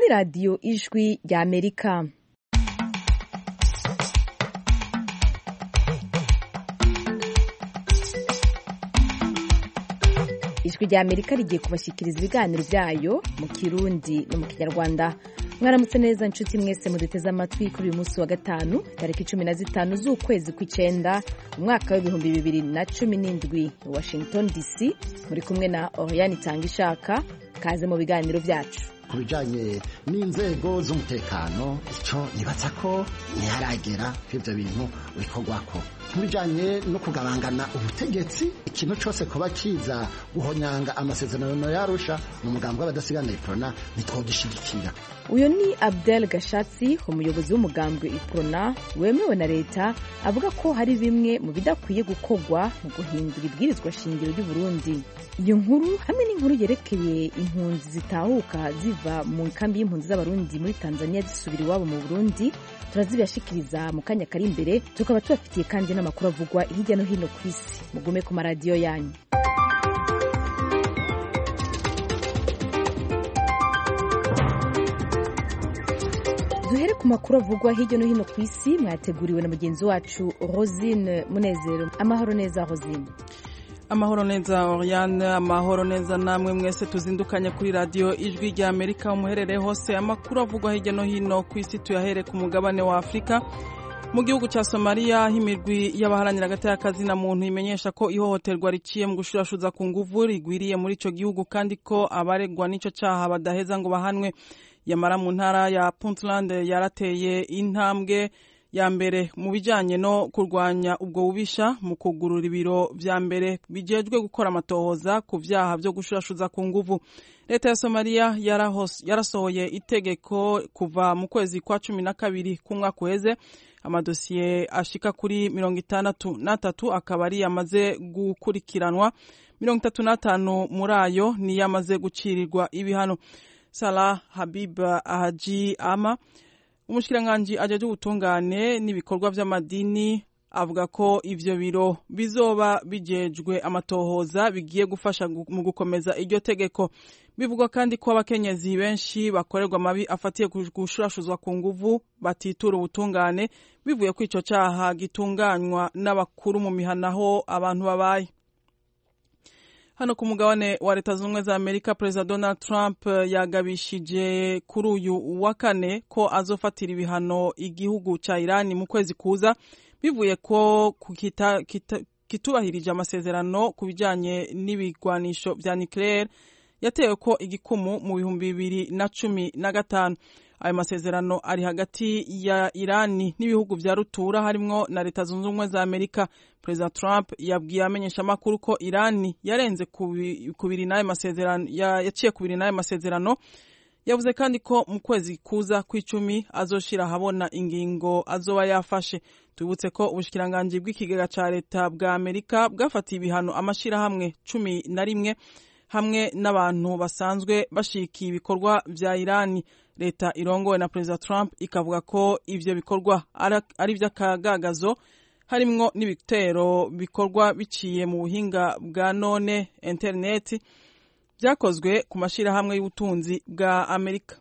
ni radiyo ijwi rya Amerika. Ijwi rya Amerika rigiye kubashikiriza ibiganiro byayo mu Kirundi no mu Kinyarwanda. Mwaramutse neza nshuti mwese muduteze amatwi kuri uyu munsi wa gatanu tariki 15 z'ukwezi kw'icenda umwaka wa 2017 Washington DC. Muri kumwe na Oriane Tangishaka. Kaze mu biganiro byacu. Kubijanye n'inzego z'umutekano ico nibaza ko ntiharagera kw'ivyo bintu bikorwako. Kubijanye no kugabangana ubutegetsi ikintu cyose kuba kiza guhonyanga amasezerano yarusha mu mugambo w'abadasigana Iprona nitwogishigikira. Uyo ni Abdel Gashatsi, umuyobozi w'umugambwe Iprona wemewe na leta, avuga ko hari bimwe mu bidakwiye gukorwa mu guhindura ibwirizwa shingiro ry'u Burundi. Iyo nkuru hamwe n'inkuru yerekeye impunzi zitahuka ziva mu kambi y'impunzi z'abarundi muri Tanzania zisubira iwabo mu Burundi turazibashikiriza mu kanya kari imbere. Tukaba tubafitiye kandi n'amakuru avugwa hirya no hino ku isi. Mugume ku maradiyo yanyu. Duhere ku makuru avugwa hirya no hino ku isi mwateguriwe na mugenzi wacu Rosine Munezero. Amahoro neza Rosine. Amahoro neza Oriane, amahoro neza namwe mwese tuzindukanye kuri radio ijwi rya Amerika umuherere hose. Amakuru avugwa hirya no hino ku isi tuyahere ku mugabane wa Afrika. Mu gihugu ca Somalia himirwi y'abaharanira agateka na muntu imenyesha ko ihohoterwa riciye mu gushurashuza ku nguvu rigwiriye muri ico gihugu kandi ko abaregwa n'ico caha badaheza ngo bahanwe. Yamara mu ntara ya Puntland yarateye intambwe ya mbere mu bijanye no kurwanya ubwo bubisha mu kugurura ibiro vya mbere bijejwe gukora amatohoza ku vyaha vyo gushurashuza ku nguvu. Leta ya Somalia yarasohoye itegeko kuva mu kwezi kwa 12 kumwaka uheze. Amadosiye ashika kuri 63 akaba ari yamaze gukurikiranwa, 35 muri ayo ni yamaze gucirirwa ibihano. Salah Habib Haji Ama, umushikiranganji ajeje ubutungane n'ibikorwa vy'amadini, avuga ko ivyo biro bizoba bijejwe amatohoza bigiye gufasha mu gukomeza iryo tegeko. Bivugwa kandi ko abakenyezi benshi bakorerwa mabi afatiye gushurashuzwa ku nguvu batitura ubutungane bivuye ko ico caha gitunganywa n'abakuru mu mihanaho abantu babaye. Hano ku mugabane wa Leta Zunze za Amerika, President Donald Trump yagabishije kuri uyu wa kane ko azofatira ibihano igihugu ca Iran mu kwezi kuza bivuye ko kitubahirije amasezerano ku bijanye n'ibigwanisho vya nucleaire yatewe ko igikumu mu 2015. Ayo masezerano ari hagati ya Irani n'ibihugu vya rutura harimwo na Leta Zunze Ubumwe za Amerika. President Trump yabwiye amenyesha makuru ko Irani yarenze kubiri n'ayo masezerano, yaciye kubiri n'ayo masezerano. Yavuze kandi ko mu kwezi kuza kw'icumi azoshira habona ingingo azoba yafashe. Tubutse ko ubushikiranganje bw'ikigega ca leta bwa Amerika bwafatiye ibihano amashirahamwe 11 hamwe n'abantu basanzwe bashikiye ibikorwa vya Irani. Leta irongowe na President Trump ikavuga ko ivyo bikorwa ari vy'akagagazo harimwo n'ibitero bikorwa biciye mu buhinga bwa none internet vyakozwe ku mashirahamwe y'ubutunzi bwa Amerika.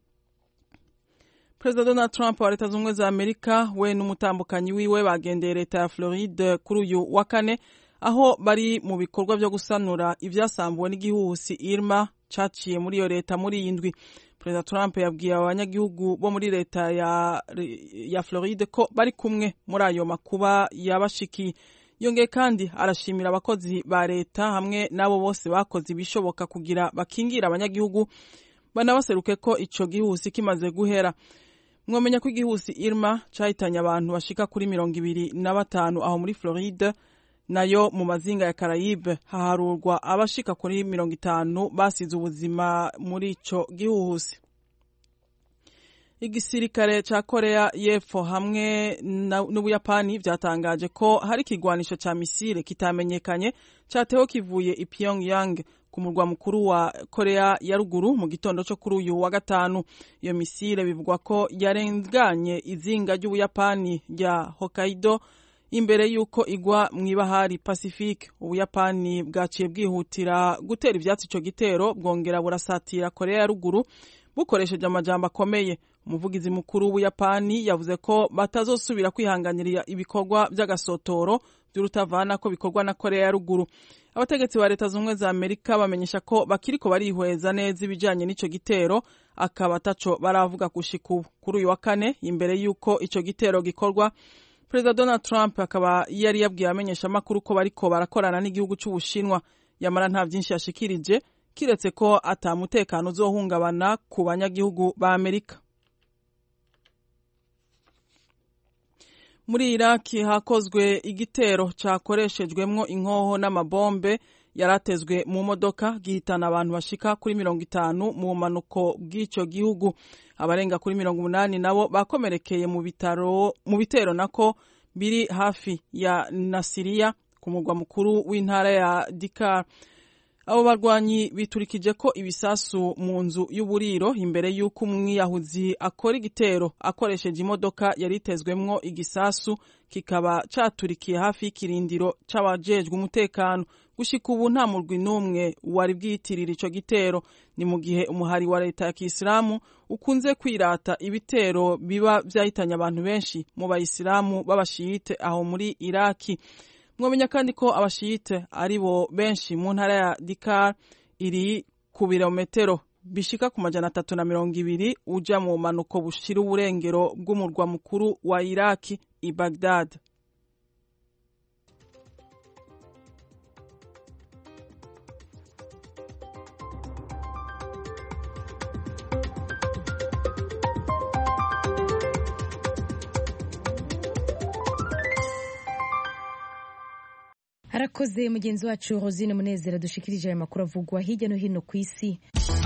President Donald Trump wa Leta Zunze za Amerika we n'umutambukanyi wiwe bagendeye leta ya Floride kuri uyu wa kane, aho bari mu bikorwa vyo gusanura ivyasambuwe n'igihuhusi Irma caciye muri iyo leta muri iyi ndwi. President Trump yabwiye abanyagihugu bo muri leta ya Floride ko bari kumwe muri ayo makuba yabashikiye. Yongeye kandi arashimira abakozi ba leta hamwe nabo bose bakoze ibishoboka kugira bakingira abanyagihugu banabaseruke ko ico gihuhusi kimaze guhera. Mwomenya ko igihuhusi Irma cahitanye abantu bashika kuri 25 aho muri Floride, nayo mu mazinga ya Caraïbe haharurwa abashika kuri 50 basize ubuzima muri ico gihuhusi. Igisirikare ca Korea y'Epfo hamwe n'Ubuyapani vyatangaje ko hari ikigwanisho ca misile kitamenyekanye catewe kivuye i Pyongyang ku murwa mukuru wa Korea ya ruguru mu gitondo cyo kuri uyu wa gatanu. Iyo misile bivugwa ko yarenganye izinga ry'Ubuyapani rya Hokkaido imbere yuko igwa mw'ibahari Pacifique. Ubuyapani bwaciye bwihutira gutera ivyatsi ico gitero bwongera burasatira Korea ya ruguru bukoresheje amajambo akomeye. Umuvugizi mukuru w'Ubuyapani yavuze ko batazosubira kwihanganira ibikorwa by'agasotoro by'urutavana ko bikorwa na Korea ya Ruguru. Abategetsi ba Leta Zunze za Amerika bamenyesha ko bakiriko barihweza neza ibijanye n'ico gitero, akaba ataco baravuga gushika ubu. Kuri uyu wa kane, imbere y'uko ico gitero gikorwa, Perezida Donald Trump akaba yari yabwiye abamenyesha amakuru ko bariko barakorana n'igihugu c'Ubushinwa, yamara nta vyinshi yashikirije kiretse ko ata mutekano uzohungabana ku banyagihugu ba Amerika. Muri Iraki hakozwe igitero cakoreshejwemwo inkoho n'amabombe yaratezwe mu modoka gihitana abantu bashika kuri 50 mu manuko bw'ico gihugu. Abarenga kuri 80 nabo bakomerekeye mu bitero nako biri hafi ya Nasiriya ku mugwa mukuru w'intara ya Dikar. Abo barwanyi biturikije ko ibisasu mu nzu y'uburiro imbere y'uko umwiyahuzi akora igitero akoresheje imodoka yaritezwemwo igisasu kikaba caturikiye hafi y'ikirindiro c'abajejwe umutekano. Gushika ubu nta murwi n'umwe wari bwiyitirira ico gitero. Ni mu gihe umuhari wa leta ya Kisilamu ukunze kwirata ibitero biba vyahitanye abantu benshi mu bayisilamu b'abashiyite aho muri Iraki. Mwomenya kandi ko abashiyite ari bo benshi mu ntara ya Dikar iri ku birometero bishika ku 320 uja mu manuko bushira uburengero bw'umurwa mukuru wa Iraki i Baghdad. Harakoze mugenzi wacu Rosine Munezero dushikirije aya makuru avugwa hirya no hino ku isi.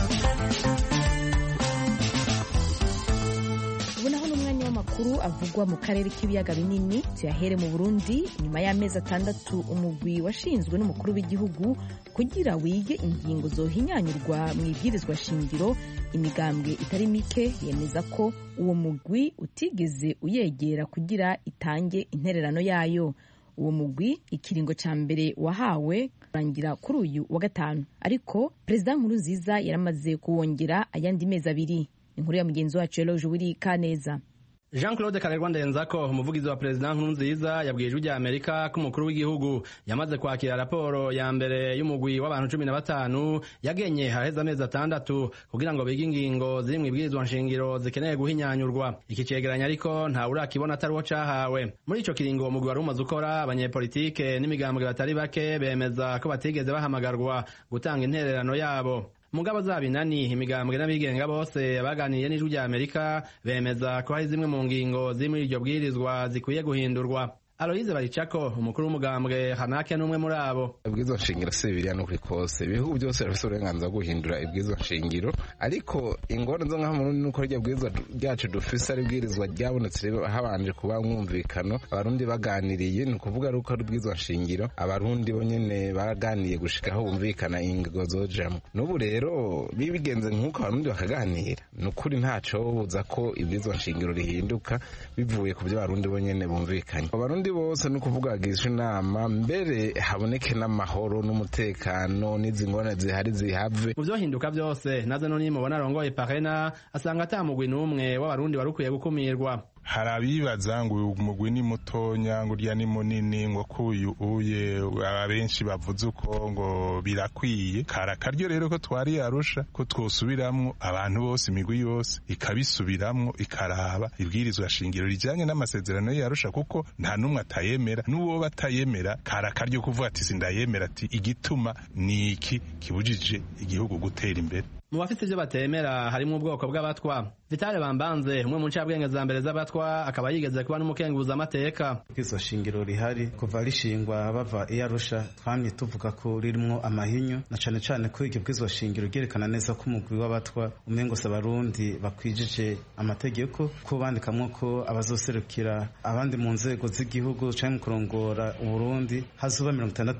Ubunaho n'umwanya w'amakuru avugwa mu karere k'ibiyaga binini, tuyahere mu Burundi. Nyuma y'amezi 6 umugwi washinzwe n'umukuru w'igihugu kugira wige ingingo zohinyanyurwa mu ibwirizwa shingiro, imigambwe itari mike yemeza ko uwo mugwi utigeze uyegera kugira itange intererano yayo. Uwo mugwi ikiringo ca mbere wahawe rangira kuri uyu wa gatanu, ariko Perezida Nkurunziza yaramaze kuwongera ayandi mezi 2. Inkuru ya mugenzi wacu Eloge Wiri Kaneza. Jean-Claude Karerwa Ndenzako, umuvugizi wa Perezida Nkurunziza, yabwiye ijwi rya Amerika ko umukuru w'igihugu yamaze kwakira raporo ya mbere y'umugwi w'abantu 15 yagenye haheze amezi 6 kugira ngo bige ingingo ziri mu ibwirizwa nshingiro zikeneye guhinyanyurwa. Iki cegeranya ariko nta urakibona atari wo cahawe. Muri ico kiringo umugwi wari umaze ukora, abanyepolitike n'imigambwe batari bake bemeza ko batigeze bahamagarwa gutanga intererano yabo. Mugabo zabinani imigambwe n'abigenga bose baganiye n'ijwi rya Amerika bemeza ko hari zimwe mu ngingo ziri muri iryo bwirizwa zikwiye guhindurwa. Aloyize Baricako, umukuru w'umugambwe Hanake n'umwe muri abo. Ibwirizwa nshingiro se biriya no kuri kose ibihugu byose bifite uburenganzira bwo guhindura ibwirizwa nshingiro, ariko ingorane zo ngaha mu Burundi nuko rya bwirizwa ryacu dufise ari bwirizwa ryabonetse habanje kuba mwumvikano abarundi baganiriye, ni kuvuga ruko ari bwirizwa nshingiro abarundi bonyene baganiye gushikaho bumvikana ingingo zojamwe. N'ubu rero bibigenze nk'uko abarundi bakaganira, nukuri ntaco buza ko ibwirizwa nshingiro rihinduka bivuye ku byo abarundi bonyene bumvikanye. Abarundi bose no kuvuga gisha inama mbere haboneke n'amahoro n'umutekano n'izi ngorane zihari zihave. Mu byohinduka byose nazo no nimubona arongoye Parena asanga atamugwi n'umwe w'abarundi warukwiye gukumirwa. Harabibaza ngo umugwi ni mutonya ngo urya ni munini ngo kuyu uye abenshi bavuze uko ngo birakwiye. Karakaryo rero ko twari Arusha ko twosubiramwo abantu bose imigwi yose ikabisubiramwo ikaraba ibwirizwa shingiro rijanye n'amasezerano y'Arusha, kuko nta numwe atayemera, n'uwo batayemera karakaryo kuvuga ati sindayemera, ati igituma ni iki kibujije igihugu gutera imbere. Mu bafite ibyo batemera harimo ubwoko bw'abatwa. Vitale Bambanze, umwe mu ncabwenge za mbere z'abatwa, akaba yigeze kuba n'umukenguza amateka. Izo shingiro rihari kuva rishingwa bava i Arusha twamye tuvuga ko ririmo amahinyu, na cane cane ko iryo bwizwa shingiro ryerekana neza ko umugwi w'abatwa umengo s'abarundi bakwijije amategeko, ko bandikamwo ko abazoserukira abandi mu nzego z'igihugu canke kurongora Uburundi hazuba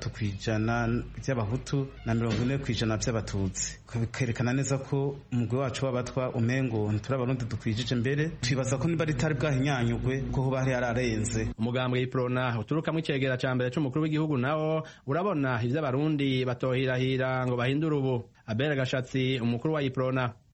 60% by'abahutu na 40% by'abatutsi. Bikerekana neza ko umugwi wacu w'abatwa umengo abarundi dukwijije mbere, twibaza ko niba ritari bwahinyanyugwe ko hoba hari ararenze. Umugambwe y'Iprona uturuka mu cegera ca mbere c'umukuru w'igihugu nawo urabona ivyo abarundi batohirahira ngo bahindure ubu. Abera Gashatsi, umukuru wa Iprona: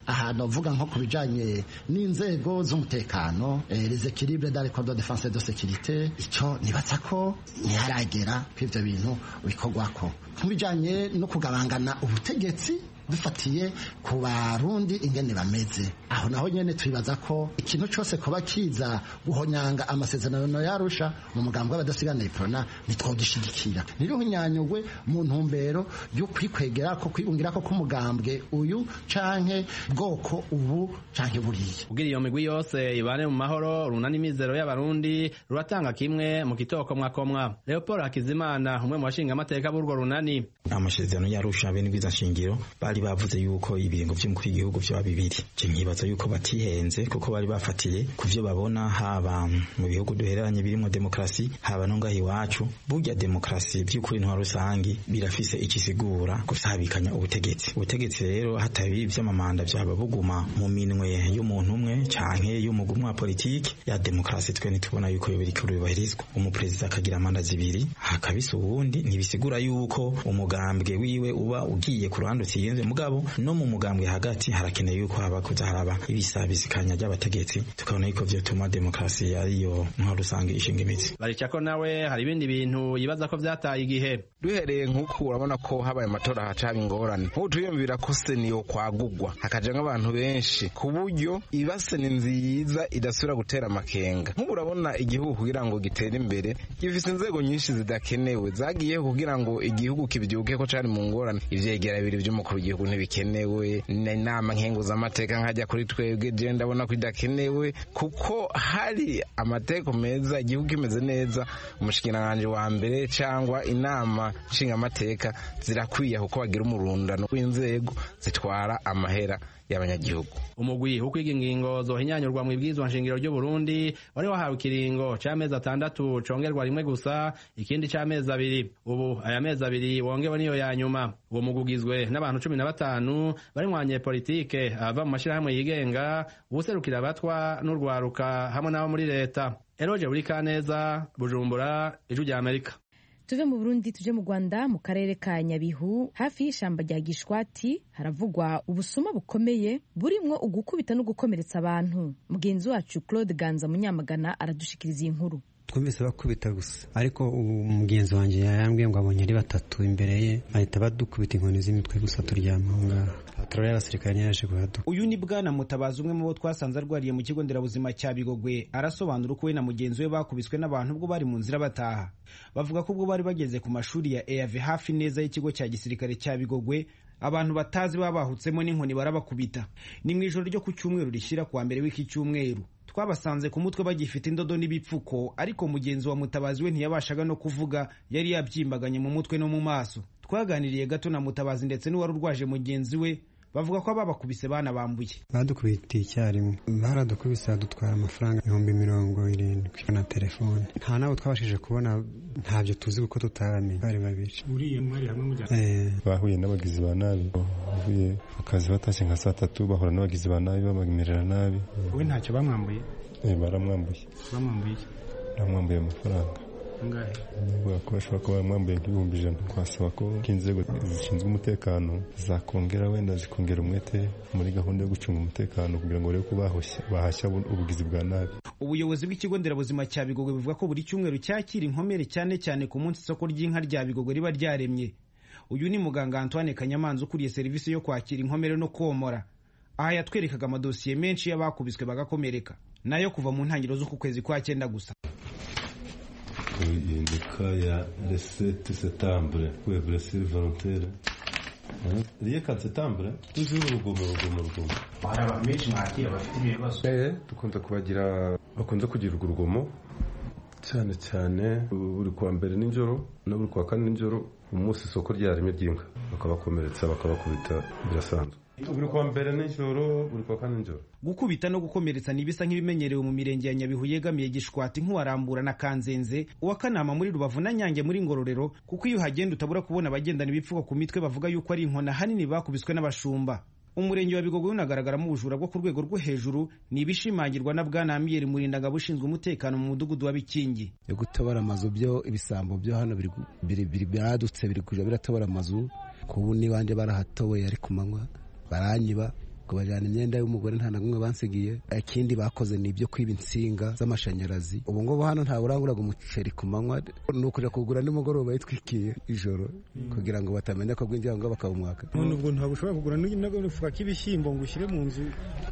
ahantu uvuga nko ku bijanye n'inzego z'umutekano les équilibres dans les corps de défense et de sécurité, icyo nibatsa ko ntiharagera ko ivyo bintu bikorwako. Ku bijanye no kugabangana ubutegetsi dufatiye ku barundi ingene bameze, aho naho nyene twibaza ko ikintu cyose kuba kiza guhonyanga amasezerano yarusha mu mugambo w'abadasigana iprona nitwogishigikira, niriho nyanyugwe mu ntumbero yo kwikwegera ko kwibungira ko kumugambwe uyu canke bwoko ubu canke buriye. Kugira iyo migwi yose ibane mu mahoro, runani mizero y'abarundi ruratanga kimwe mu kitoko mwakomwa. Leopold Hakizimana umwe mu bashinga amateka b'urwo runani, amasezerano yarusha bene biza shingiro bari bavuze yuko ibiringo by'umukuru w'igihugu byo bibiri. Je nkibaza yuko batihenze kuko bari bafatiye kuvyo babona haba mu bihugu duhereranye birimo demokrasi, haba no ngahi wacu. Burya demokrasi by'ukuri ntwa rusangi birafise ikisigura gusabikanya ubutegetsi rero hatabi ivy'amamanda byaba buguma mu minwe y'umuntu umwe canke y'umugumwa wa politiki ya demokrasi. Twe nitubona yuko yo biriko bibahirizwa, umupresident akagira amanda zibiri hakabisa uwundi, ntibisigura yuko umugambwe wiwe uba ugiye ku ruhande utiyenze, mugabo no mu mugambwe hagati harakeneye yuko haba kuza haraba ibisabisikanya ry'abategetsi, tukabona yuko vyo tuma demokrasi ariyo nko rusange ishinga imizi. Baricako nawe hari ibindi bintu yibaza ko vyataye igihe. Duhereye nk'uko urabona ko habaye amatora hacaba ingorane, nko tuyumvira ko seniyo kwagugwa hakaja nk'abantu benshi ku buryo ibase ni nziza idasubira gutera amakenga. Nk'ubu urabona igihugu kugira ngo gitere imbere gifise inzego nyinshi zidakenewe zagiye kugira ngo igihugu kibyuke ko cari mu ngorane. Ivyegera bibiri vy'umukuru w'igihugu ntibikenewe, n'inama nkenguzamateka nkajya kuri twebwe je ndabona ko idakenewe, kuko hari amateko meza igihugu kimeze neza. Umushikiranganje wa mbere cyangwa inama nshingamateka zirakwiye kuko bagira umurundano w'inzego zitwara amahera y'abanyagihugu. Umugwi ukwiga ingingo zohinyanyurwa mu ibwizwa nshingiro ry'u Burundi wari wahawe ikiringo c'amezi 6 congerwa rimwe gusa, ikindi c'amezi 2. Ubu aya mezi 2 wongewe niyo ya nyuma. Uwo mugugizwe n'abantu 15 bari mwanye politike ava mu mashirahamwe yigenga, ubuserukira abatwa n'urwaruka hamwe n'abo muri leta. Eroje Burikaneza, Bujumbura, Ijwi rya Amerika. Tuve mu Burundi tuje mu Rwanda, mu karere ka Nyabihu hafi y'ishamba rya Gishwati haravugwa ubusuma bukomeye burimwo ugukubita no gukomeretsa abantu. Mugenzi wacu Claude Ganza Munyamagana aradushikiriza inkuru. Twumvise bakubita gusa, ariko umugenzi wanje yambwiye ngo abonye ari 3 imbere ye, ahita badukubita inkoni z'imitwe gusa turyama ngaha. Atroya abasirikare yaje guhadu. Uyu ni Bwana Mutabazi, umwe mu bo twasanze arwariye mu kigo nderabuzima cya Bigogwe, arasobanura uko we na mugenzi we bakubiswe n'abantu ubwo bari mu nzira bataha. Bavuga ko ubwo bari bageze ku mashuri ya EAV hafi neza y'ikigo cya gisirikare cya Bigogwe, abantu batazi babahutsemo n'inkoni barabakubita. Ni mu ijoro ryo ku cyumweru rishyira kuwa mbere w'iki cyumweru. Twabasanze ku mutwe bagifite indodo n'ibipfuko, ariko mugenzi wa Mutabazi we ntiyabashaga no kuvuga, yari yabyimbaganye mu mutwe no mu maso. Twaganiriye gato na Mutabazi ndetse n'uwari urwaje mugenzi we, bavuga ko ababakubise bana bambuye. Badukubitiye icyarimwe, baradukubise dutwara amafaranga 70,000 na telefone. Nta nabo twabashije kubona, ntabyo tuzi kuko tutaramenye. Bari babiri uriye mwari hamwe mujya bahuye n'abagizi ba nabi, bavuye akazi batashye nka 3 bahura n'abagizi ba nabi babagimerera nabi. We ntacyo bamwambuye? Baramwambuye. Bamwambuye amafaranga. Angahe? Nubwo bashobora kuba bamwambuye nk'ibihumbi 100. Twasaba ko inzego zishinzwe umutekano zakongera wenda zikongera umwete muri gahunda yo gucunga umutekano kugira ngo barebe ko bahashya ubugizi bwa nabi. Ubuyobozi bw'ikigo nderabuzima cya Bigogwe buvuga ko buri cyumweru cyakira inkomere cyane cyane ku munsi isoko ry'inka rya Bigogwe riba ryaremye. Uyu ni muganga Antoine Kanyamanza ukuriye serivisi yo kwakira inkomere no komora. Aha yatwerekaga amadosiye menshi y'abakubiswe bagakomereka, nayo kuva mu ntangiriro z'uku kwezi kwa 9 gusa. Il y a le 7 septembre pour les blessures volontaires. Il y a 4 septembre, toujours urugomo. Baraba menshi mwakira bafite ibibazo. Dukunze kugira urugomo cyane uri kwa mbere n'injoro no uri kwa kane n'injoro, umunsi isoko ryaremye ry'inka bakabakomeretsa bakabakubita birasanzwe. Uri kwa mbere n'injoro, uri kwa kane n'injoro. Gukubita no gukomeretsa nibisa nk'ibimenyerewe mu mirenge ya Nyabihu yegamiye Gishwati, nk'uwarambura na Kanzenze, uwa Kanama muri Rubavu na Nyange muri Ngororero, kuko iyo hagenda utabura kubona abagendana ibipfuko ku mitwe bavuga yuko ari inkona hanini bakubiswe n'abashumba. Umurenge wa Bigogwe unagaragaramo ubujura bwo ku rwego rwo hejuru, ni ibishimangirwa na Bwana Amiyeri Murindaga bushinzwe umutekano mu mudugudu wa Bikingi. Yo gutabara amazu byo ibisambo byo hano biri biradutse, biri kuja biratabara amazu, kubu ni bande barahatowe ari kumanywa baranyiba ngo bajyana imyenda y'umugore nta na kumwe bansigiye. Ikindi bakoze ni ibyo kwiba insinga z'amashanyarazi. Ubu ngubu hano nta uranguraga umuceri ku manywa, ni ukuja kugura nimugoroba yitwikiye ijoro kugira ngo batamenya ko gwinjira ngo bakabumwaka. None ubwo ntabwo ushobora kugura n'agafuka k'ibishyimbo ngo ushyire mu nzu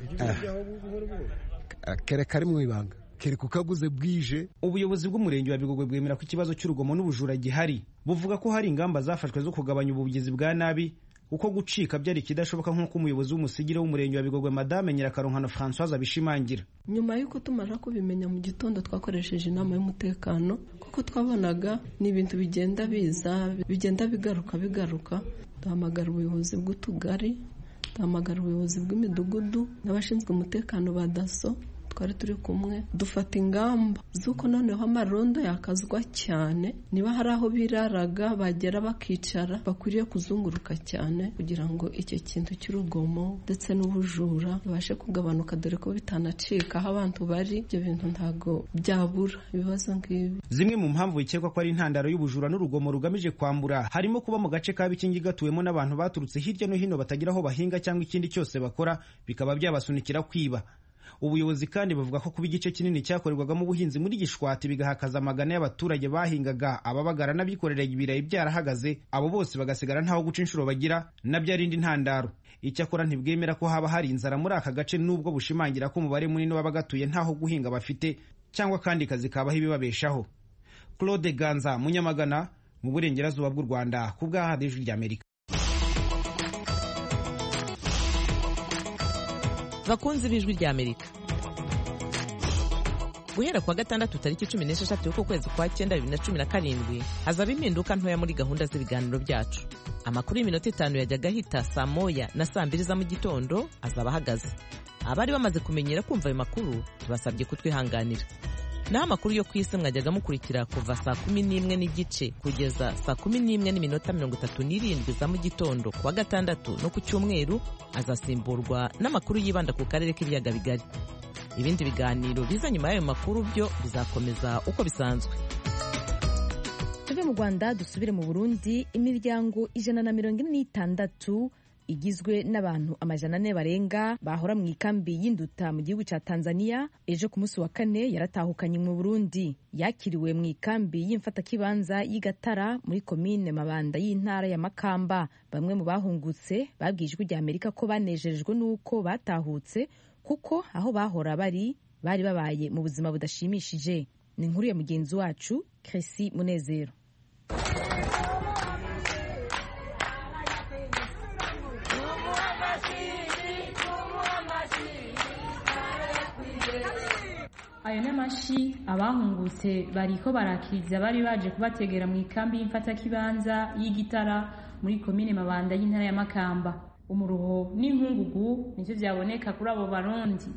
kere kari mu ibanga kere kukaguze bwije. Ubuyobozi bw'umurenge wa Bigogwe bwemera ko ikibazo cy'urugomo n'ubujura gihari, buvuga ko hari ingamba zafashwe zo kugabanya ubugizi bwa nabi uko gucika byari kidashoboka nk'uko umuyobozi w'umusigire w'umurenge wa Bigogwe Madame Nyirakaronkano Françoise abishimangira. Nyuma y'uko tumara kubimenya mu gitondo twakoresheje inama y'umutekano kuko twabonaga ni ibintu bigenda bigaruka duhamagara ubuyobozi bw'utugari, duhamagara ubuyobozi bw'imidugudu n'abashinzwe umutekano ba daso, twari turi kumwe dufata ingamba z'uko noneho amarondo yakazwa cyane, niba hari aho biraraga bagera bakicara bakwiriye kuzunguruka cyane kugira ngo icyo kintu cy'urugomo ndetse n'ubujura bibashe kugabanuka, dore ko bitanacika aho abantu bari, ibyo bintu ntago byabura ibibazo nk'ibi. Zimwe mu mpamvu bikekwa ko ari intandaro y'ubujura n'urugomo rugamije kwambura harimo kuba mu gace ka Bikingi gatuwemo n'abantu baturutse hirya no hino batagira aho bahinga cyangwa ikindi cyose bakora, bikaba byabasunikira kwiba. Ubuyobozi kandi bavuga ko kuba igice kinini cyakorerwagamo ubuhinzi muri Gishwati bigahakaza amagana y'abaturage bahingaga, ababagara n'abikorera ibirayi byarahagaze, abo bose bagasigara ntaho guca inshuro bagira, nabyo ari indi ntandaro. Icyakora ntibwemera ko haba hari inzara muri aka gace, nubwo bushimangira ko umubare munini w'abagatuye ntaho guhinga bafite cyangwa kandi kazi kabaho ibibabeshaho. Claude Ganza, Munyamagana, mu burengerazuba bw'u Rwanda, ku bwa Radio Ijwi ry'Amerika. Bakunzi b'Ijwi ry'Amerika, guhera kwa gatandatu tariki 16 y'uko kwezi kwa 9 2017 hazaba impinduka ntoya muri gahunda z'ibiganiro byacu. Amakuru y'iminota 5 yajyaga ahita saa moya na saa 2 za mu gitondo azaba ahagaze. Abari bamaze kumenyera kumva ayo makuru tubasabye kutwihanganira. Naho amakuru yo kwisi mwajyaga mukurikira kuva saa 11 n'igice kugeza saa 11 n'iminota 37 za mu gitondo kwa gatandatu no ku cyumweru azasimburwa n'amakuru yibanda ku karere k'ibiyaga bigari. Ibindi biganiro biza nyuma y'ayo makuru byo bizakomeza uko bisanzwe. Tuve mu Rwanda dusubire mu Burundi. Imiryango 146 igizwe n'abantu 400 barenga bahora mu ikambi y'Induta mu gihugu cya Tanzania ejo ku munsi wa kane yaratahukanye mu Burundi. Yakiriwe mu ikambi y'imfatakibanza y'Igatara muri komine Mabanda y'intara ya Makamba. Bamwe mu bahungutse babwiye Ijwi ry'Amerika ko banejejwe n'uko batahutse kuko aho bahora bari babaye mu buzima budashimishije. Ni inkuru ya mugenzi wacu Chrissy Munezero. Ayo n'amashi abahungutse bariko barakiriza bari baje kubategera mu ikambi y'imfatakibanza y'Igitara muri komine Mabanda y'intara ya Makamba. Umuruho n'inkungugu nivyo byaboneka kuri abo barundi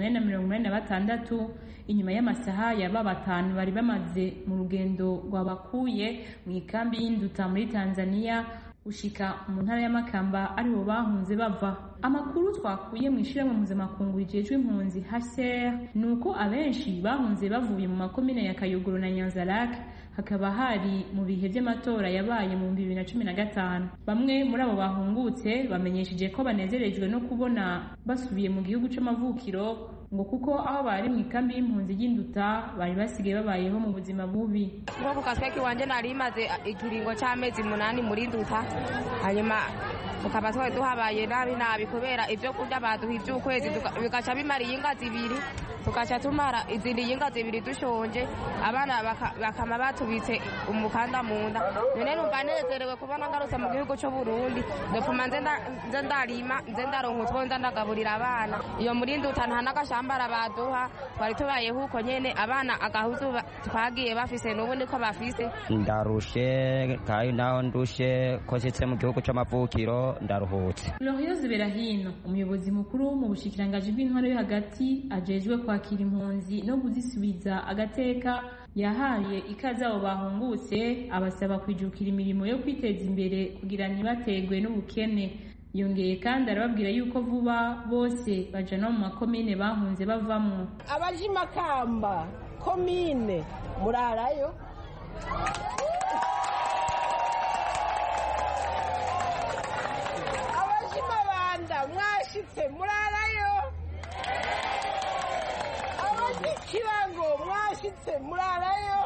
446 inyuma y'amasaha yaba batanu bari bamaze mu rugendo rwabakuye mu ikambi y'Induta muri Tanzania ushika mu ntara ya Makamba aribo bahunze bava. Amakuru twakuye mu ishiramwe mpuzamakungu rijejwe impunzi HCR nuko abenshi bahunze bavuye mu makomine ya Kayogoro na Nyanzarake, hakaba hari mu bihe by'amatora yabaye mu 2015. Bamwe muri abo bahungutse bamenyesheje ko banezerejwe no kubona basubiye mu gihugu c'amavukiro, ngo kuko aho bari mu ikambi y'impunzi y'Induta bari basigaye babayeho mu buzima bubi. Ngo kasweki wanje nari maze ikiringo c'amezi 8 muri Induta, hanyuma tukaba twari tuhabaye nabi kubera ibyo kurya baduha iby'ukwezi bigaca bimara iyinga 2, tugaca tumara izindi yinga 2 dushonje, abana bakama batubitse umukanda mu nda. None numva nezerewe kubona ngarutse mu gihugu cyo Burundi, ndopfuma nze ndarima nze ndaronka utwo ndagaburira abana. Iyo muri Induta nta n'agashambara baduha, twari tubayeho uko nyene, abana agahuzu twagiye bafise n'ubu niko bafise. Ndarushe kandi naho ndushe ko sitse mu gihugu c'amavukiro ndaruhutse. Lorioz Berahino, umuyobozi mukuru mu bushikirangaji bw'intwaro yo hagati ajejwe kwakira impunzi no kuzisubiza agateka, yahaye ikaze abo bahungutse abasaba kwijukira imirimo yo kwiteza imbere kugira ntibategwe n'ubukene. Yongeye kandi arababwira yuko vuba bose bajana mu makomine bahunze bavamwo. Abaji Makamba komine murarayo, abaji Mabanda mwashitse murarayo. mwese murarayo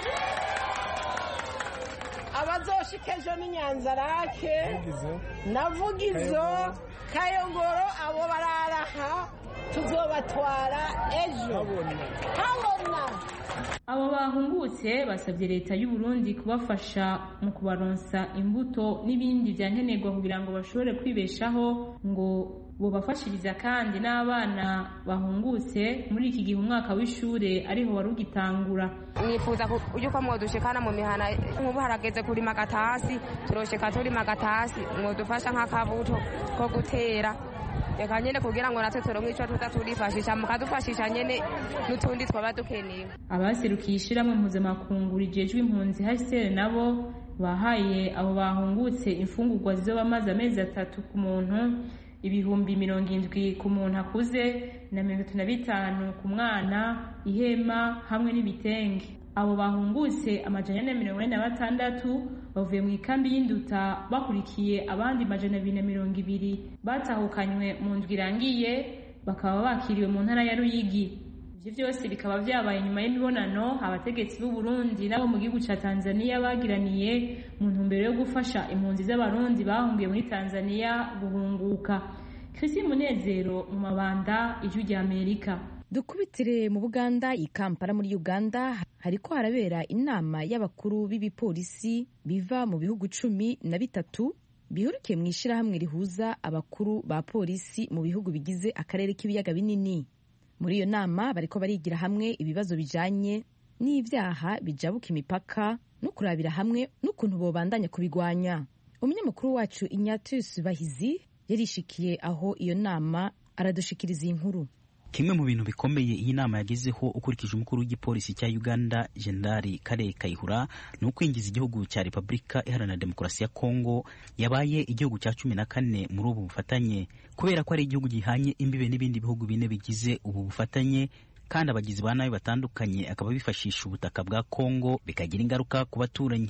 abazoshika ejo ni Nyanzarake na Vugizo Kayogoro abo bararaha tuzobatwara ejo habona. Abo bahungutse basabye leta y'u Burundi kubafasha mu kubaronsa imbuto n'ibindi byankenerwa kugira ngo bashobore kwibeshaho, ngo bobafashiriza kandi n'abana bahungutse muri iki gihe umwaka w'ishure ariho wari ugitangura. Nifuza yuko mwodushikana mu mihana, nk'ubu harageze kurima agatasi, turosheka turima agatasi, mwodufasha nk'akabuto ko gutera, reka nyene kugira ngo natwe turonke ico tuza turifashisha, mukadufashisha nyene n'utundi twaba dukeneye. Abaserukiye ishirahamwe mpuzamakungu rijejwe impunzi HCR nabo bahaye abo bahungutse imfungurwa zizoba amaze amezi 3 ku muntu, ibihumbi 70 ku muntu akuze na 35 ku mwana, ihema hamwe n'ibitenge. Abo bahungutse amajana 446 bavuye mu ikambi y'Induta bakurikiye abandi majana 220 batahukanywe mu ndwi irangiye, bakaba bakiriwe mu ntara ya Ruyigi. Ivyo vyose bikaba vyabaye nyuma y'imibonano abategetsi b'u Burundi nabo mu gihugu ca Tanzania bagiraniye mu ntumbero yo gufasha impunzi z'abarundi bahungiye muri Tanzania guhunguka. Christine Munezero mu Mabanda, Ijwi rya Amerika. Dukubitire mu Buganda, i Kampala muri Uganda hariko harabera inama y'abakuru b'ibipolisi biva mu bihugu 13 bihurikiye mu ishirahamwe rihuza abakuru ba polisi mu bihugu bigize akarere k'ibiyaga binini. Muri iyo nama bariko barigira hamwe ibibazo bijanye n'ivyaha bijabuka imipaka no kurabira hamwe n'ukuntu bobandanya kubigwanya. Umunyamakuru wacu Ignatius Bahizi yarishikiye aho iyo nama aradushikiriza inkuru. Kimwe mu bintu bikomeye iyi nama yagezeho ukurikije umukuru w'igipolisi cya Uganda Jenerali Kale Kayihura no kwinjiza igihugu cya Republika Iharanira Demokarasi ya Kongo yabaye igihugu cya 14 muri ubu bufatanye, kubera ko ari igihugu gihanye imbibe n'ibindi bihugu bine bigize ubu bufatanye, kandi abagizi ba nabi batandukanye akaba bifashisha ubutaka bwa Kongo bikagira ingaruka ku baturanyi.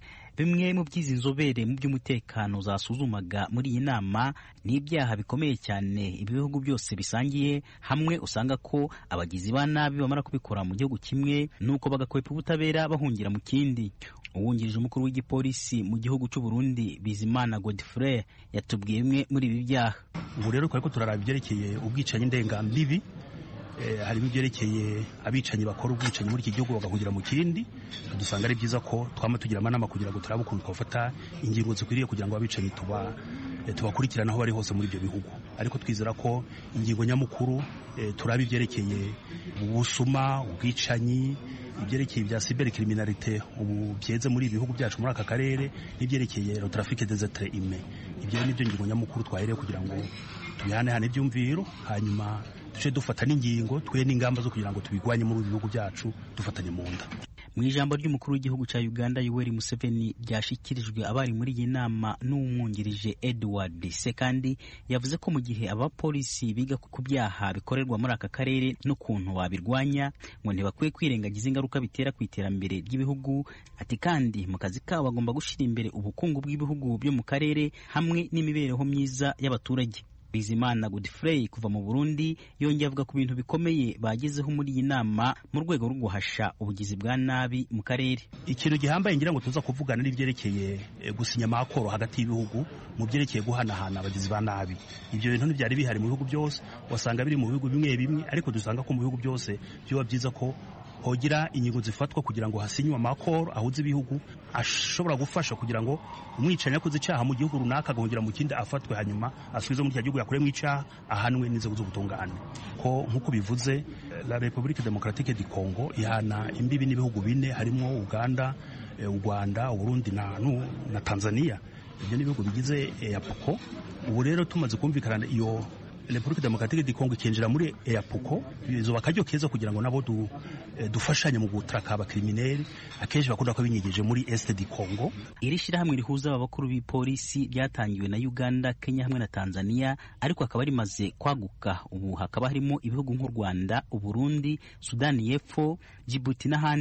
Bimwe mu byizi nzobere mu by'umutekano zasuzumaga muri iyi nama ni ibyaha bikomeye cyane ibihugu byose bisangiye hamwe, usanga ko abagizi ba nabi bamara kubikora mu gihugu kimwe nuko bagakwepa ubutabera bahungira mu kindi. Uwungirije umukuru w'igipolisi mu gihugu cy'u Burundi Bizimana Godfrey yatubwiye bimwe muri ibi byaha. Ubu rero twariko turaraba ibyerekeye ubwicanyi ndengambibi, harimo ibyerekeye abicanyi bakora ubwicanyi muri iki gihugu bagahungira mu kindi. Dusanga ari byiza ko twama tugira amanama kugira ngo turabe ukuntu twafata ingingo zikwiriye kugira ngo abicanyi tubakurikirana aho bari hose muri ibyo bihugu, ariko twizera ko ingingo nyamukuru turaba ibyerekeye ubusuma, ubwicanyi, ibyerekeye bya cybercriminalité ubu byeze muri ibihugu byacu muri aka karere, n'ibyerekeye le trafic des êtres humains. Ibyo ni byo ngingo nyamukuru twahereye kugira ngo tubihanehane ibyumviro, hanyuma duce dufata n'ingingo twe n'ingamba zo kugira ngo tubigwanye muri bihugu byacu dufatanye mu nda. Mu ijambo ry'umukuru w'igihugu cya Uganda Yoweri Museveni ryashikirijwe abari muri iyi nama n'umwungirije Edward Sekandi, yavuze ko mu gihe abapolisi biga ku byaha bikorerwa muri aka karere n'ukuntu babirwanya, ngo ntibakwiye kwirengagiza ingaruka bitera ku iterambere ry'ibihugu. Ati kandi mu kazi kabo bagomba gushira imbere ubukungu bw'ibihugu byo mu karere hamwe n'imibereho myiza y'abaturage. Bizimana Godfrey kuva mu Burundi yongeye avuga ku bintu bikomeye bagezeho muri iyi nama mu rwego rwo guhasha ubugizi bwa nabi mu karere. Ikintu gihambaye ngira ngo tuza kuvugana n'ibyerekeye gusinya amakoro hagati y'ibihugu mu byerekeye guhanahana abagizi ba nabi. Ibyo bintu ntibyari bihari mu bihugu byose, wasanga biri mu bihugu bimwe bimwe, ariko dusanga ko mu bihugu byose byoba byiza ko hogira inyigo zifatwa kugira ngo hasinywe amakoro ahuze ibihugu ashobora gufasha kugira ngo umwicanyi yakoze icyaha mu gihugu runaka agahungira mu kindi afatwe, hanyuma asubizwe mu gihugu yakoreyemo icyaha ahanwe n'inzego z'ubutungane. Ko nk'uko bivuze la République démocratique du Congo ihana imbibi n'ibihugu bine harimo Uganda, u Rwanda, u Burundi na Tanzania. Ibyo ni ibihugu bigize EAPOCO. Ubu rero tumaze kumvikana iyo Republika Demokratike di Kongo ikinjira muri EAPOCO, bizoba akaryo keza kugira ngo nabo dufashanye mu gutraka abakrimineli akenshi bakunda ko binyegeje muri Est di Congo. Iri shirahamwe rihuza abakuru b'ipolisi ryatangiwe na Uganda, Kenya hamwe na Tanzania, ariko akaba rimaze kwaguka. Ubu hakaba harimo ibihugu nk'u Rwanda, u Burundi, Sudani y'Epfo, Djibouti n'ahandi.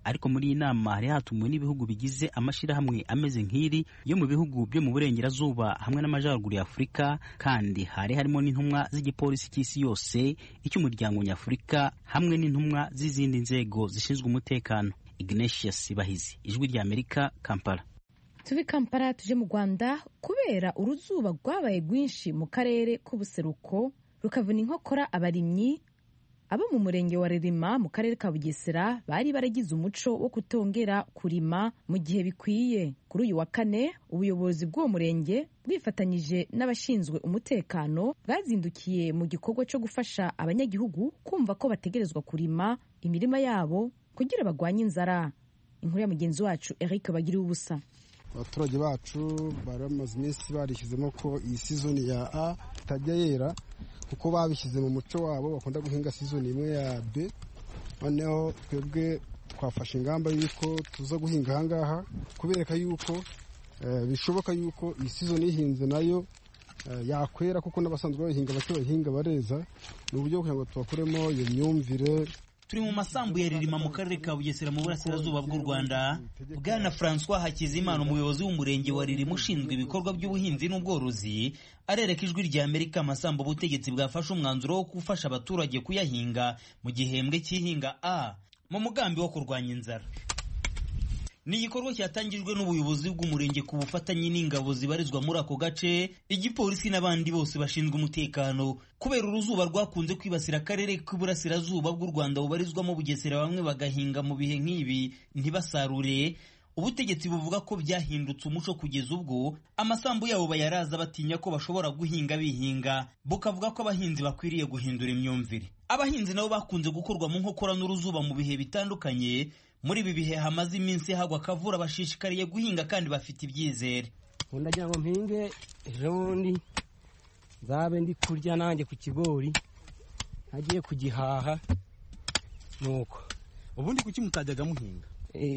ariko muri iyi nama hari hatumiwe n'ibihugu bigize amashyirahamwe ameze nk'iri yo mu bihugu byo mu burengerazuba hamwe n'amajyaruguru ya Afurika, kandi hari harimo n'intumwa z'igipolisi cy'isi yose, icy'umuryango nyafurika hamwe n'intumwa z'izindi nzego zishinzwe umutekano. Ignatius Bahizi, Ijwi ry'Amerika, Kampala. tuve Kampala tuje mu Rwanda. Kubera uruzuba rwabaye rwinshi mu karere k'ubuseruko rukavuna inkokora abarimyi, abo mu murenge wa Ririma mu karere ka Bugesera bari baragize umuco wo kutongera kurima mu gihe bikwiye. Kuri uyu wa kane ubuyobozi bw'uwo murenge bwifatanyije n'abashinzwe umutekano bwazindukiye mu gikorwa cyo gufasha abanyagihugu kumva ko bategerezwa kurima imirima yabo kugira bagwanye inzara. Inkuru ya mugenzi wacu Eric Bagiriye ubusa. Abaturage bacu baramaze iminsi barishyizemo ko iyi sizoni ya A itajya yera kuko babishyize mu muco wabo bakunda guhinga sizoni imwe ya B. Noneho twebwe twafashe ingamba y'uko tuza guhinga ahangaha kubereka yuko bishoboka yuko iyi sizoni ihinze nayo yakwera kuko n'abasanzwe bahinga bake bahinga bareza. Ni uburyo kugira ngo tubakuremo iyo myumvire. Turi mu masambu ya Ririma mu karere ka Bugesera mu burasirazuba bw'u Rwanda. Bwana François Hakizimana, umuyobozi w'umurenge wa Ririma ushinzwe ibikorwa by'ubuhinzi n'ubworozi, arereka Ijwi ry'Amerika amasambu ubutegetsi bwafashe umwanzuro wo gufasha abaturage kuyahinga mu gihembwe cy'ihinga A mu mugambi wo kurwanya inzara. Ni igikorwa cyatangijwe n'ubuyobozi bw'umurenge ku bufatanye n'ingabo zibarizwa muri ako gace, igipolisi n'abandi bose bashinzwe umutekano. Kubera uruzuba rwakunze kwibasira akarere k'uburasirazuba bw'u Rwanda bubarizwamo Bugesera, bamwe bagahinga mu bihe nk'ibi ntibasarure. Ubutegetsi buvuga ko byahindutse umuco kugeza ubwo amasambu yabo bayaraza batinya ko bashobora guhinga bihinga, bukavuga ko abahinzi bakwiriye guhindura imyumvire. Abahinzi nabo bakunze gukorwa mu nkokora n'uruzuba mu bihe bitandukanye. Muri ibi bihe hamaze iminsi hagwa akavura, bashishikariye guhinga kandi bafite ibyizere. Ndagira ngo mpinge ejo bundi zabe ndi kurya nanjye ku kigori nagiye kugihaha. Nuko ubundi kuki mutajyaga muhinga?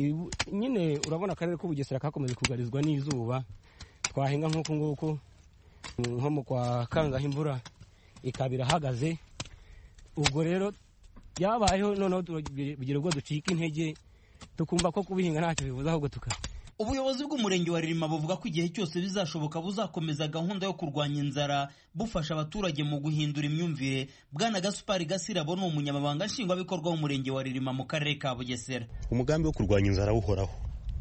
Nyine urabona akarere k'Ubugesera kakomeza kugarizwa n'izuba, twahinga nk'uko nguko nko mu kwa kangaho imvura ikabira hagaze. Ubwo rero byabayeho noneho bigira ubwo ducika intege tukumva ko kubihinga ntacyo bivuze ahubwo tuka. Ubuyobozi bw'umurenge wa Ririma buvuga ko igihe cyose bizashoboka buzakomeza gahunda yo kurwanya inzara bufasha abaturage mu guhindura imyumvire. Bwana Gaspari Gasirabo ni umunyamabanga nshingwabikorwa w'umurenge wa Ririma mu karere ka Bugesera. Umugambi wo kurwanya inzara uhoraho,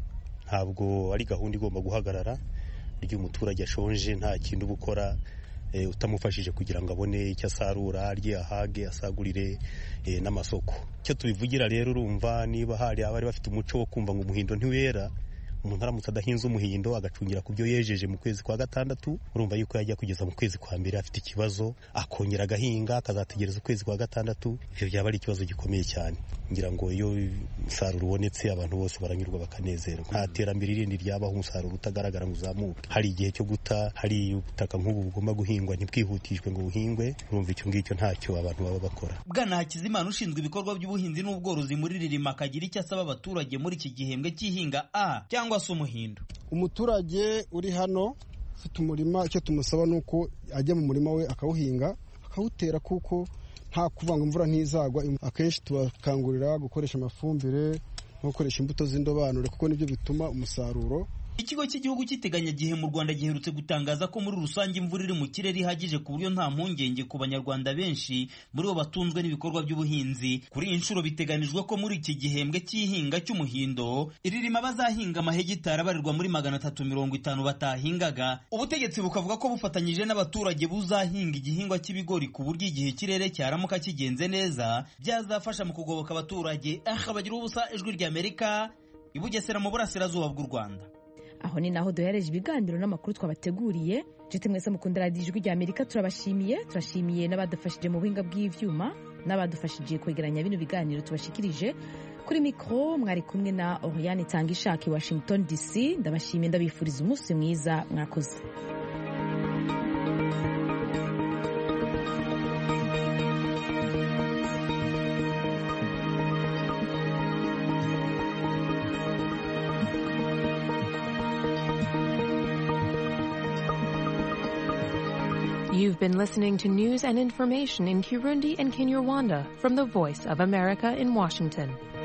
ntabwo ari gahunda igomba guhagarara. Iyo umuturage ashonje nta kintu gukora utamufashije kugira ngo abone icyo asarura, arye, ahage, asagurire n'amasoko. Icyo tubivugira rero, urumva niba hari abari bafite umuco wo kumva ngo umuhindo ntiwera, umuntu aramutse adahinze umuhindo agacungira ku byo yejeje mu kwezi kwa gatandatu, urumva yuko yajya kugeza mu kwezi kwa mbere afite ikibazo, akongera agahinga akazategereza ukwezi kwa gatandatu. Ibyo byaba ari ikibazo gikomeye cyane. Ngira ngo iyo umusaruro ubonetse abantu bose baranyurwa bakanezerwa. Nta terambere rindi ryabaho umusaruro utagaragara ngo uzamuke. Hari igihe cyo guta, hari ubutaka nk'ubu bugomba guhingwa ntibwihutishwe ngo buhingwe, urumva icyo ngicyo ntacyo abantu baba bakora. Bwana Hakizimana ushinzwe ibikorwa by'ubuhinzi n'ubworozi muri Ririma akagira icyo asaba abaturage muri iki gihembwe cy'ihinga A cyangwa se umuhindo. Umuturage uri hano ufite umurima, icyo tumusaba nuko ajya mu murima we akawuhinga akawutera, kuko nta kuvanga imvura ntizagwa. Akenshi tubakangurira gukoresha amafumbire no gukoresha imbuto z'indobanure kuko nibyo bituma umusaruro. Ikigo cy'igihugu cy'iteganyagihe mu Rwanda giherutse gutangaza ko muri rusange imvura iri mu kirere ihagije ku buryo nta mpungenge ku banyarwanda benshi muri bo batunzwe n'ibikorwa by'ubuhinzi. Kuri iyi nshuro biteganijwe ko muri iki gihembwe cy'ihinga cy'umuhindo Ririma bazahinga amahegitari abarirwa muri 350 batahingaga. Ubutegetsi bukavuga ko bufatanyije n'abaturage buzahinga igihingwa cy'ibigori ku buryo igihe kirere cyaramuka kigenze neza byazafasha mu kugoboka abaturage. Bagira ubusa, Ijwi ry'Amerika, i Bugesera mu burasirazuba bw'u Rwanda. Aho ni naho duhereje ibiganiro n'amakuru twabateguriye. Jete mwese mukunda Radio Ijwi ry'Amerika, turashimiye n'abadufashije mu buhinga bw'ivyuma n'abadufashije kwegeranya bino biganiro tubashikirije. Kuri mikro mwari kumwe na Oriane Tangishaki, Washington DC. Ndabashimiye, ndabifuriza umunsi mwiza, mwakoze. You've been listening to news and information in Kirundi and Kinyarwanda from the Voice of America in Washington.